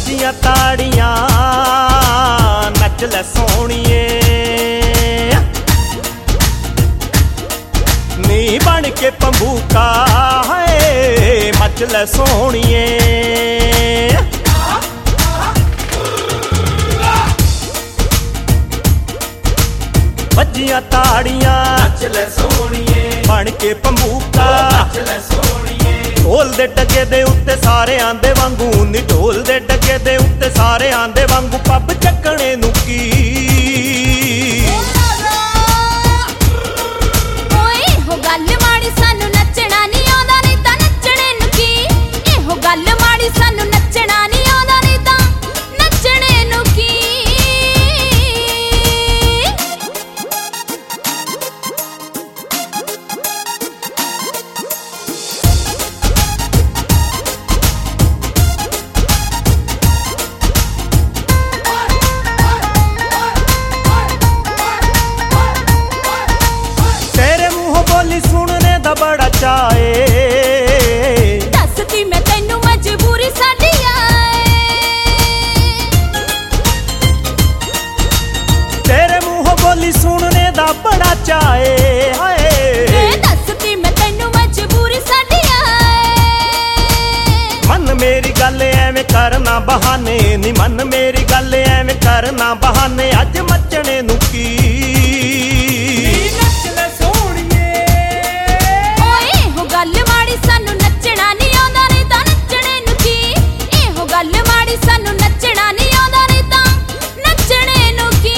ਵੱਜੀਆਂ ਤਾੜੀਆਂ ਨੱਚ ਲੈ ਸੋਹਣੀਏ ਨੀ ਬਣ ਕੇ ਪੰਬੂਕਾ ਹੈ ਮੱਚ ਲੈ ਸੋਹਣੀਏ ਵੱਜੀਆਂ ਤਾੜੀਆਂ ਨੱਚ ਲੈ ਸੋਹਣੀਏ ਬਣ ਕੇ ਪੰਬੂਕਾ ਨੱਚ ਲੈ ਸੋਹਣੀਏ ਢੋਲ ਦੇ ਡੱਗੇ ਦੇ ਉੱਤੇ ਸਾਰੇ ਆਂਦੇ ਵਾਂਗੂ ਨੀ ਢੋਲ ਦੇ ਡੱਗੇ ਦੇ ਉੱਤੇ ਸਾਰੇ ਆਂਦੇ ਵਾਂਗੂ ਪੱਬ ਚੱਕਣੇ ਨੂੰ ਕੀ ਓਏ ਹੋ ਗੱਲ ਮਾੜੀ ਸਾਨੂੰ ਨੱਚਣਾ ਨਹੀਂ ਆਉਂਦਾ ਨਹੀਂ ਤਾਂ ਨੱਚਣੇ ਨੂੰ ਕੀ ਇਹੋ ਗੱਲ ਮਾੜੀ ਸਾਨੂੰ ਨੱਚਣਾ ਨਹੀਂ ਆਉਂਦਾ ਨਹੀਂ ਤਾਂ ਨੱਚਣੇ ਨੂੰ ਕੀ ਬੋਲੀ ਸੁਣਨੇ ਦਾ ਬੜਾ ਚਾਏ ਦੱਸਦੀ ਮੈਂ ਤੈਨੂੰ ਮਜਬੂਰੀ ਸਾਡੀ ਆਏ ਤੇਰੇ ਮੂੰਹੋਂ ਬੋਲੀ ਸੁਣਨੇ ਦਾ ਬੜਾ ਚਾਏ ਹਾਏ ਦੱਸਦੀ ਮੈਂ ਤੈਨੂੰ ਮਜਬੂਰੀ ਸਾਡੀ ਆਏ ਮਨ ਮੇਰੀ ਗੱਲ ਐਵੇਂ ਕਰਨਾ ਬਹਾਨੇ ਨੀ ਮਨ ਮੇਰੀ ਗੱਲ ਐਵੇਂ ਕਰਨਾ ਬਹਾਨੇ ਅੱਜ ਮੱਚਣੇ ਨੂੰ ਕੀ ਗੱਲ ਮਾੜੀ ਸਾਨੂੰ ਨੱਚਣਾ ਨਹੀਂ ਆਉਂਦਾ ਨਹੀਂ ਤਾਂ ਨੱਚਣੇ ਨੂੰ ਕੀ ਇਹੋ ਗੱਲ ਮਾੜੀ ਸਾਨੂੰ ਨੱਚਣਾ ਨਹੀਂ ਆਉਂਦਾ ਨਹੀਂ ਤਾਂ ਨੱਚਣੇ ਨੂੰ ਕੀ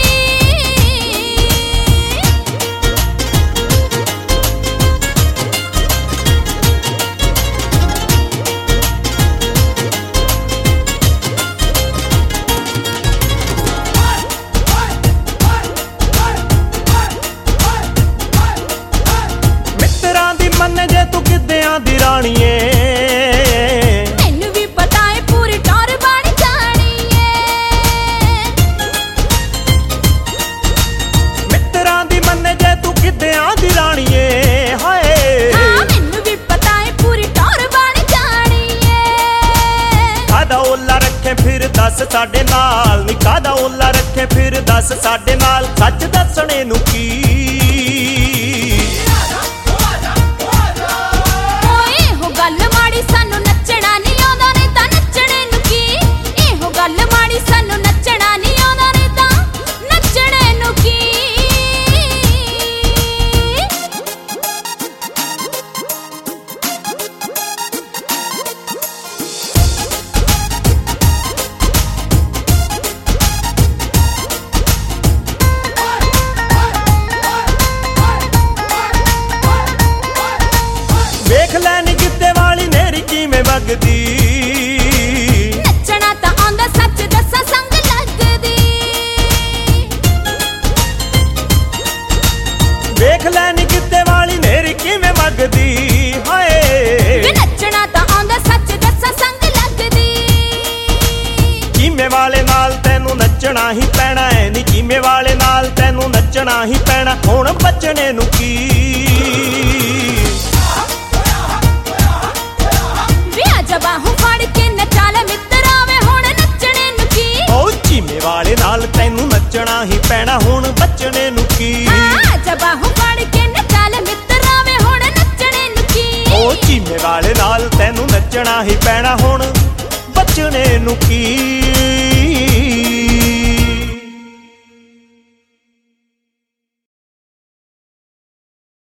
ਮਿੱਤਰਾਂ ਦੀ ਮੰਨ ਜੇ ਤੂੰ ਕਿੱਦਿਆਂ ਦੀ ਰਾਣੀਏ ਤੈਨੂੰ ਵੀ ਪਤਾ ਏ ਪੂਰੀ ਟੌਰ ਬਣ ਜਾਣੀ ਏ ਮਿੱਤਰਾਂ ਦੀ ਮੰਨ ਜੇ ਤੂੰ ਕਿੱਦਿਆਂ ਦੀ ਰਾਣੀਏ ਹਾਏ ਹਾਂ ਮੈਨੂੰ ਵੀ ਪਤਾ ਏ ਪੂਰੀ ਟੌਰ ਬਣ ਜਾਣੀ ਏ ਕਾਦਾ ਓਲਾ ਰੱਖੇ ਫਿਰ ਦੱਸ ਸਾਡੇ ਨਾਲ ਨੀ ਕਾਦਾ ਓਲਾ ਰੱਖੇ ਫਿਰ ਦੱਸ ਸਾਡੇ ਨਾਲ ਸੱਚ ਦੱਸਣੇ ਨੂੰ ਕੀ ਗੱਲ ਮਾੜੀ ਸਾਨੂੰ ਨੱਚਣਾ ਨਹੀਂ ਆਉਂਦਾ ਨਹੀਂ ਤਾਂ ਨੱਚਣੇ ਨੂੰ ਕੀ ਇਹੋ ਗੱਲ ਮਾੜੀ ਸਾਨੂੰ ਨੱਚਣਾ ਨਹੀਂ ਆਉਂਦਾ ਨਹੀਂ ਤਾਂ ਨੱਚਣੇ ਨੂੰ ਕੀ ਵੇਖ ਲੈ ਨੀ ਗਿੱਧੇ ਵਾਲੀ ਨੇਰੀ ਕਿਵੇਂ ਵਗਦੀ ਨੱਚਣਾ ਤਾਂ ਆਉਂਦਾ ਸੱਚ ਦੱਸਾਂ ਸੰਗ ਲੱਗਦੀ ਵੇਖ ਲੈ ਨੀ ਗਿੱਧੇ ਵਾਲੀ ਨੇਰੀ ਕਿਵੇਂ ਵਗਦੀ ਹਾਏ ਵੇ ਨੱਚਣਾ ਤਾਂ ਆਉਂਦਾ ਸੱਚ ਦੱਸਾਂ ਸੰਗ ਲੱਗਦੀ ਕਿਵੇਂ ਵਾਲੇ ਨਾਲ ਤੈਨੂੰ ਨੱਚਣਾ ਹੀ ਪੈਣਾ ਐ ਨੀ ਕਿਵੇਂ ਵਾਲੇ ਨਾਲ ਤੈਨੂੰ ਨੱਚਣਾ ਹੀ ਪੈਣਾ ਹੁਣ ਬਚਣੇ ਨੂੰ ਕੀ ਬਾਹੂ ਫੜ ਕੇ ਨਚਾ ਲੈ ਮਿੱਤਰਾ ਵੇ ਹੁਣ ਨੱਚਣੇ ਨੂੰ ਕੀ ਓ ਚੀਮੇ ਵਾਲੇ ਨਾਲ ਤੈਨੂੰ ਨੱਚਣਾ ਹੀ ਪੈਣਾ ਹੁਣ ਬਚਣੇ ਨੂੰ ਕੀ ਹਾਂ ਬਾਹੂ ਫੜ ਕੇ ਨਚਾ ਲੈ ਮਿੱਤਰਾ ਵੇ ਹੁਣ ਨੱਚਣੇ ਨੂੰ ਕੀ ਓ ਚੀਮੇ ਵਾਲੇ ਨਾਲ ਤੈਨੂੰ ਨੱਚਣਾ ਹੀ ਪੈਣਾ ਹੁਣ ਬਚਣੇ ਨੂੰ ਕੀ